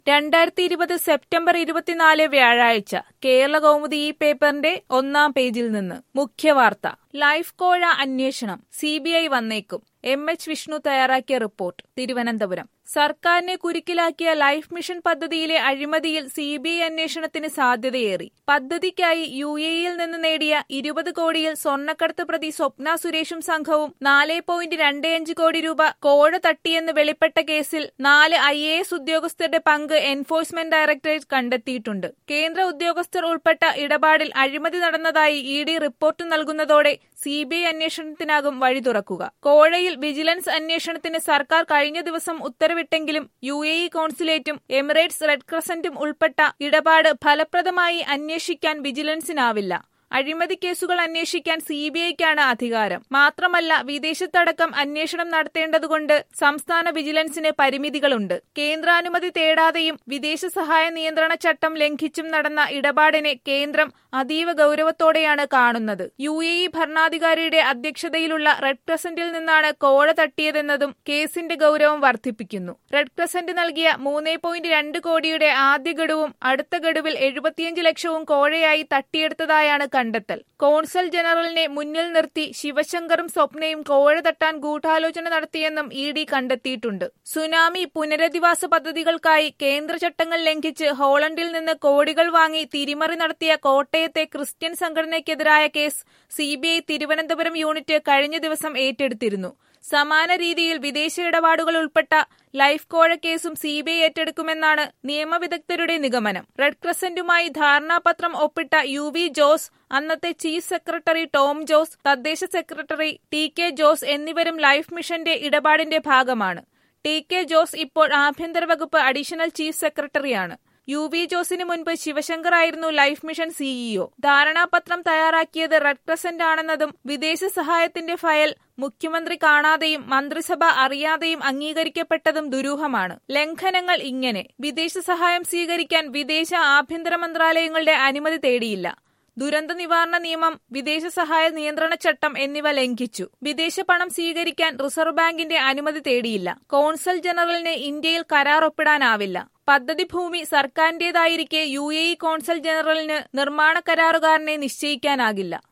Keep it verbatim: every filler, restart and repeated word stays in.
രണ്ടായിരത്തി ഇരുപത് സെപ്റ്റംബർ ഇരുപത്തിനാല് വ്യാഴാഴ്ച കേരള കൗമുദി ഈ പേപ്പറിന്റെ ഒന്നാം പേജിൽ നിന്ന് മുഖ്യവാർത്ത. ലൈഫ് കോഴ അന്വേഷണം സി ബി ഐ വന്നേക്കും. എം എച്ച് വിഷ്ണു തയ്യാറാക്കിയ റിപ്പോർട്ട്. തിരുവനന്തപുരം. സർക്കാരിനെ കുരുക്കിലാക്കിയ ലൈഫ് മിഷൻ പദ്ധതിയിലെ അഴിമതിയിൽ സി ബി ഐ അന്വേഷണത്തിന് സാധ്യതയേറി. പദ്ധതിക്കായി യു എ ഇയിൽ നിന്ന് നേടിയ ഇരുപത് കോടിയിൽ സ്വർണ്ണക്കടത്ത് പ്രതി സ്വപ്ന സുരേഷും സംഘവും നാല് പോയിന്റ് രണ്ട് അഞ്ച് കോടി രൂപ കോഴ തട്ടിയെന്ന് വെളിപ്പെട്ട കേസിൽ നാല് ഐ എ എസ് ഉദ്യോഗസ്ഥരുടെ പങ്ക് എൻഫോഴ്സ്മെന്റ് ഡയറക്ടറേറ്റ് കണ്ടെത്തിയിട്ടുണ്ട്. കേന്ദ്ര ഉദ്യോഗസ്ഥർ ഉൾപ്പെട്ട ഇടപാടിൽ അഴിമതി നടന്നതായി ഇ ഡി റിപ്പോർട്ട് നൽകുന്നതോടെ സി ബി ഐ അന്വേഷണത്തിനാകും വഴി തുറക്കുക. കോഴയിൽ വിജിലൻസ് അന്വേഷണത്തിന് സർക്കാർ കഴിഞ്ഞ ദിവസം ഉത്തരവിട്ടെങ്കിലും യു എ ഇ കോൺസുലേറ്റും എമിറേറ്റ്സ് റെഡ് ക്രസന്റും ഉൾപ്പെട്ട ഇടപാട് ഫലപ്രദമായി അന്വേഷിക്കാൻ വിജിലൻസിനാവില്ല. അഴിമതി കേസുകൾ അന്വേഷിക്കാൻ സി ബി ഐക്കാണ് അധികാരം. മാത്രമല്ല, വിദേശത്തടക്കം അന്വേഷണം നടത്തേണ്ടതുകൊണ്ട് സംസ്ഥാന വിജിലൻസിന് പരിമിതികളുണ്ട്. കേന്ദ്രാനുമതി തേടാതെയും വിദേശ സഹായ നിയന്ത്രണ ചട്ടം ലംഘിച്ചും നടന്ന ഇടപാടിനെ കേന്ദ്രം അതീവ ഗൌരവത്തോടെയാണ് കാണുന്നത്. യു എ ഇ ഭരണാധികാരിയുടെ അധ്യക്ഷതയിലുള്ള റെഡ് ക്രസന്റിൽ നിന്നാണ് കോഴ തട്ടിയതെന്നതും കേസിന്റെ ഗൌരവം വർദ്ധിപ്പിക്കുന്നു. റെഡ് ക്രസന്റ് നൽകിയ മൂന്ന് പോയിന്റ് രണ്ട് കോടിയുടെ ആദ്യ ഗഡുവും അടുത്ത ഗഡുവിൽ എഴുപത്തിയഞ്ച് ലക്ഷവും കോഴയായി തട്ടിയെടുത്തതായാണ് കണ്ടെത്തൽ. കോൺസൽ ജനറലിനെ മുന്നിൽ നിർത്തി ശിവശങ്കറും സ്വപ്നയും കോഴ തട്ടാൻ ഗൂഢാലോചന നടത്തിയെന്നും ഇ ഡി കണ്ടെത്തിയിട്ടുണ്ട്. സുനാമി പുനരധിവാസ പദ്ധതികൾക്കായി കേന്ദ്ര ചട്ടങ്ങൾ ലംഘിച്ച് ഹോളണ്ടിൽ നിന്ന് കോടികൾ വാങ്ങി തിരിമറി നടത്തിയ കോട്ടയത്തെ ക്രിസ്ത്യൻ സംഘടനയ്ക്കെതിരായ case C B I Thiruvananthapuram unit കഴിഞ്ഞ ദിവസം ഏറ്റെടുത്തിരുന്നു. സമാന രീതിയിൽ വിദേശ ഇടപാടുകൾ ഉൾപ്പെട്ട ലൈഫ് കോഴ കേസും സി ബി ഐ ഏറ്റെടുക്കുമെന്നാണ് നിയമവിദഗ്ധരുടെ നിഗമനം. റെഡ് ക്രസന്റുമായി ധാരണാപത്രം ഒപ്പിട്ട യു വി ജോസ്, അന്നത്തെ ചീഫ് സെക്രട്ടറി ടോം ജോസ്, തദ്ദേശ സെക്രട്ടറി ടി കെ ജോസ് എന്നിവരും ലൈഫ് മിഷന്റെ ഇടപാടിന്റെ ഭാഗമാണ്. ടി കെ ജോസ് ഇപ്പോൾ ആഭ്യന്തര വകുപ്പ് അഡീഷണൽ ചീഫ് സെക്രട്ടറിയാണ്. യു വി ജോസിന് മുൻപ് ശിവശങ്കർ ആയിരുന്നു ലൈഫ് മിഷൻ സിഇഒ. ധാരണാപത്രം തയ്യാറാക്കിയത് റെഡ് ക്രസന്റ് ആണെന്നതും വിദേശ സഹായത്തിന്റെ ഫയൽ മുഖ്യമന്ത്രി കാണാതെയും മന്ത്രിസഭ അറിയാതെയും അംഗീകരിക്കപ്പെട്ടതും ദുരൂഹമാണ്. ലംഘനങ്ങൾ ഇങ്ങനെ: വിദേശ സഹായം സ്വീകരിക്കാൻ വിദേശ ആഭ്യന്തര മന്ത്രാലയങ്ങളുടെ അനുമതി തേടിയില്ല. ദുരന്ത നിവാരണ നിയമം, വിദേശ സഹായ നിയന്ത്രണ ചട്ടം എന്നിവ ലംഘിച്ചു. വിദേശ പണം സ്വീകരിക്കാൻ റിസർവ് ബാങ്കിന്റെ അനുമതി തേടിയില്ല. കോൺസൽ ജനറലിന് ഇന്ത്യയിൽ കരാർ ഒപ്പിടാനാവില്ല. പദ്ധതി ഭൂമി സർക്കാരിന്റേതായിരിക്കെ യു എ ഇ കോൺസൽ ജനറലിന് നിർമ്മാണ കരാറുകാരനെ നിശ്ചയിക്കാനാകില്ല.